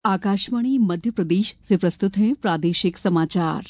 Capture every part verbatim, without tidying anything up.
आकाशवाणी मध्य प्रदेश से प्रस्तुत हैं प्रादेशिक समाचार।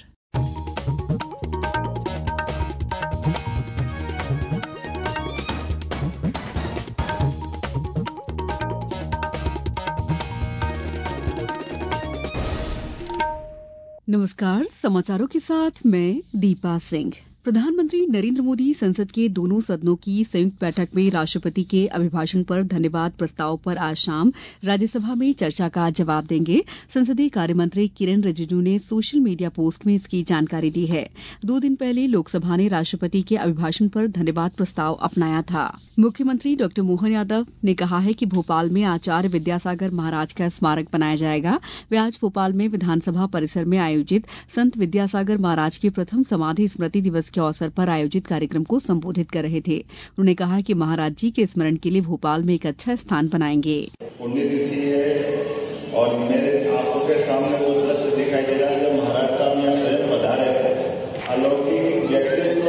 नमस्कार, समाचारों के साथ मैं दीपा सिंह। प्रधानमंत्री नरेंद्र मोदी संसद के दोनों सदनों की संयुक्त बैठक में राष्ट्रपति के अभिभाषण पर धन्यवाद प्रस्ताव पर आज शाम राज्यसभा में चर्चा का जवाब देंगे। संसदीय कार्य मंत्री किरेन रिजिजू ने सोशल मीडिया पोस्ट में इसकी जानकारी दी है। दो दिन पहले लोकसभा ने राष्ट्रपति के अभिभाषण पर धन्यवाद प्रस्ताव अपनाया था। मुख्यमंत्री डॉ मोहन यादव ने कहा है कि भोपाल में आचार्य विद्यासागर महाराज का स्मारक बनाया जाएगा। वे आज भोपाल में विधानसभा परिसर में आयोजित संत विद्यासागर महाराज के प्रथम समाधि स्मृति दिवस के अवसर पर आयोजित कार्यक्रम को संबोधित कर रहे थे। उन्होंने कहा कि महाराज जी के स्मरण के लिए भोपाल में एक अच्छा स्थान बनाएंगे। पुण्यतिथि है और मेरे आंखों के सामने वो दृश्य दिखाई दे रहा है जो महाराज साहब यहाँ स्वयं पधारे थे। अलौकिक व्यक्तित्व,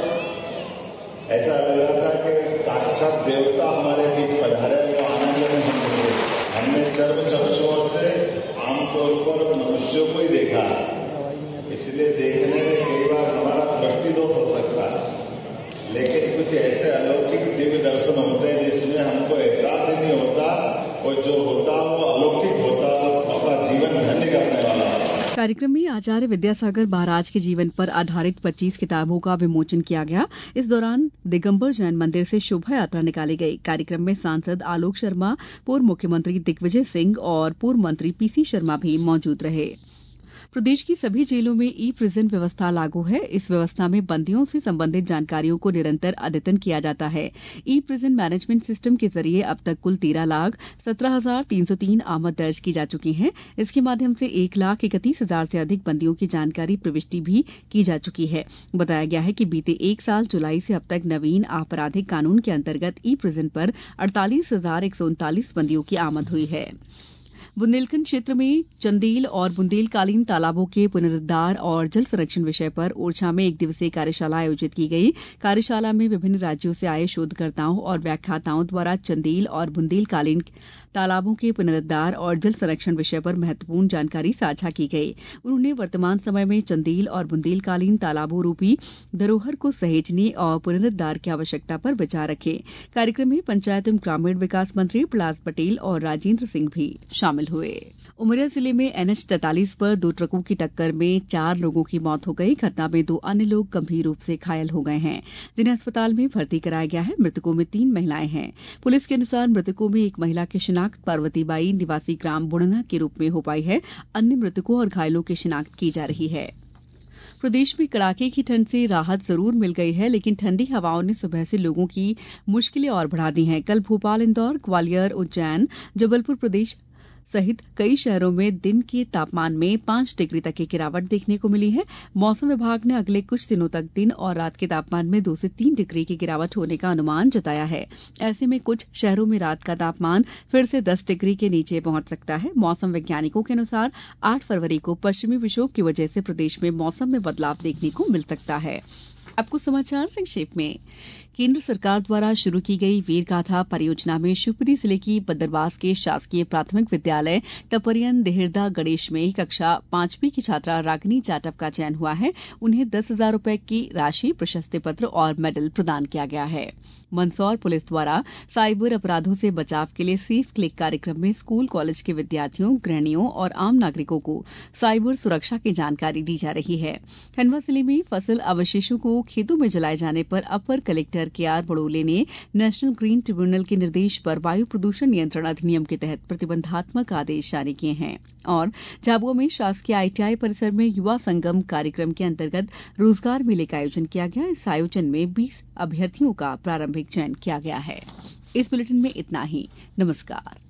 ऐसा लग रहा था कि साक्षात देवता हमारे बीच पधारे। वो आनंद में हम थे। हमने चर्म चक्षुओं से आमतौर पर मनुष्यों को ही देखा, इसलिए देखने में कई बार हमारा दृष्टि दोष हो सकता है, लेकिन कुछ ऐसे अलौकिक दिव्य दर्शन होते हैं जिसमें हमको एहसास ही नहीं होता और जो होता वो अलौकिक होता, अपना जीवन धन्य करने वाला होता। कार्यक्रम में आचार्य विद्यासागर महाराज के जीवन पर आधारित पच्चीस किताबों का विमोचन किया गया। इस दौरान दिगंबर जैन मंदिर से शोभा यात्रा निकाली गई। कार्यक्रम में सांसद आलोक शर्मा, पूर्व मुख्यमंत्री दिग्विजय सिंह और पूर्व मंत्री पीसी शर्मा भी मौजूद रहे। प्रदेश की सभी जेलों में ई प्रिजन व्यवस्था लागू है। इस व्यवस्था में बंदियों से संबंधित जानकारियों को निरंतर अद्यतन किया जाता है। ई प्रिजन मैनेजमेंट सिस्टम के जरिए अब तक कुल तेरह लाख सत्रह हजार तीन सौ तीन आमद दर्ज की जा चुकी है। इसके माध्यम से एक लाख इकतीस हजार से अधिक बंदियों की जानकारी प्रविष्टि भी की जा चुकी है। बताया गया है कि बीते एक साल जुलाई से अब तक नवीन आपराधिक कानून के अंतर्गत ई प्रिजन पर अड़तालीस हजार एक सौ उनतालीस बंदियों की आमद हुई है। बुंदेलखंड क्षेत्र में चंदेल और बुंदेलकालीन तालाबों के पुनरुद्धार और जल संरक्षण विषय पर ओरछा में एक दिवसीय कार्यशाला आयोजित की गई। कार्यशाला में विभिन्न राज्यों से आए शोधकर्ताओं और व्याख्याताओं द्वारा चंदेल और बुंदेलकालीन तालाबों के पुनरुद्धार और जल संरक्षण विषय पर महत्वपूर्ण जानकारी साझा की गई। उन्होंने वर्तमान समय में चंदेल और बुंदेलकालीन तालाबों रूपी धरोहर को सहेजने और पुनरुद्धार की आवश्यकता पर विचार रखे। कार्यक्रम में पंचायत एवं ग्रामीण विकास मंत्री प्रहलाद पटेल और राजेंद्र सिंह भी शामिल हुए। उमरिया जिले में एन एच तैंतालीस पर दो ट्रकों की टक्कर में चार लोगों की मौत हो गई। घटना में दो अन्य लोग गंभीर रूप से घायल हो गए हैं, जिन्हें अस्पताल में भर्ती कराया गया है। मृतकों में तीन महिलाएं हैं। पुलिस के अनुसार मृतकों में एक महिला की शिनाख्त पार्वतीबाई निवासी ग्राम बुढ़ना के रूप में हो पाई है। अन्य मृतकों और घायलों की शिनाख्त की जा रही है। प्रदेश में कड़ाके की ठंड से राहत जरूर मिल गई है, लेकिन ठंडी हवाओं ने सुबह से लोगों की मुश्किलें और बढ़ा दी हैं। कल भोपाल, इंदौर, ग्वालियर, उज्जैन, जबलपुर प्रदेश सहित कई शहरों में दिन के तापमान में पांच डिग्री तक की गिरावट देखने को मिली है। मौसम विभाग ने अगले कुछ दिनों तक दिन और रात के तापमान में दो से तीन डिग्री की गिरावट होने का अनुमान जताया है। ऐसे में कुछ शहरों में रात का तापमान फिर से दस डिग्री के नीचे पहुंच सकता है। मौसम वैज्ञानिकों के अनुसार आठ फरवरी को पश्चिमी विक्षोभ की वजह से प्रदेश में मौसम में बदलाव देखने को मिल सकता है। अब कुछ समाचार संक्षेप में। केंद्र सरकार द्वारा शुरू की गई वीरगाथा परियोजना में शिवपुरी जिले की बदरवास के शासकीय प्राथमिक विद्यालय टपरियन देहरदा गणेश में कक्षा पांचवी की छात्रा रागिनी जाटव का चयन हुआ है। उन्हें दस हजार रूपये की राशि, प्रशस्ति पत्र और मेडल प्रदान किया गया है। मंदसौर पुलिस द्वारा साइबर अपराधों से बचाव के लिए सेफ क्लिक कार्यक्रम में स्कूल कॉलेज के विद्यार्थियों, गृहिणियों और आम नागरिकों को साइबर सुरक्षा की जानकारी दी जा रही है। खंडवा जिले में फसल अवशेषों को खेतों में जलाए जाने पर अपर कलेक्टर के आर बड़ोले ने नेशनल ग्रीन ट्रिब्यूनल के निर्देश पर वायु प्रदूषण नियंत्रण अधिनियम के तहत प्रतिबंधात्मक आदेश जारी किए हैं। और झाबुआ में शासकीय आई टी आई परिसर में युवा संगम कार्यक्रम के अंतर्गत रोजगार मेले का आयोजन किया गया। इस आयोजन में बीस अभ्यर्थियों का प्रारंभिक चयन किया गया है। इस बुलेटिन में इतना ही। नमस्कार।